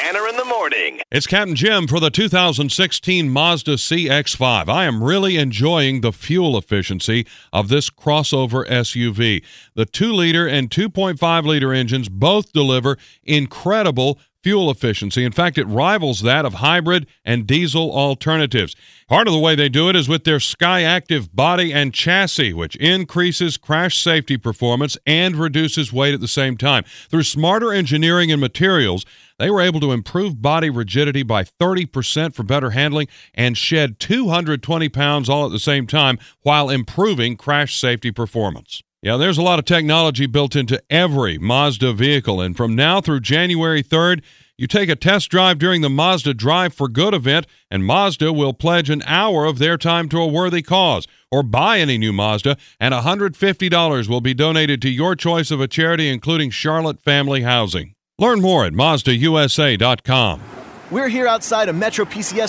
Tanner in the Morning. It's Captain Jim for the 2016 Mazda CX-5. I am really enjoying the fuel efficiency of this crossover SUV. The 2-liter and 2.5-liter engines both deliver incredible fuel efficiency. In fact, it rivals that of hybrid and diesel alternatives. Part of the way they do it is with their SkyActiv body and chassis, which increases crash safety performance and reduces weight at the same time. Through smarter engineering and materials, they were able to improve body rigidity by 30% for better handling and shed 220 pounds all at the same time while improving crash safety performance. Yeah, there's a lot of technology built into every Mazda vehicle, and from now through January 3rd, you take a test drive during the Mazda Drive for Good event, and Mazda will pledge an hour of their time to a worthy cause. Or buy any new Mazda, and $150 will be donated to your choice of a charity, including Charlotte Family Housing. Learn more at MazdaUSA.com. We're here outside a Metro PCS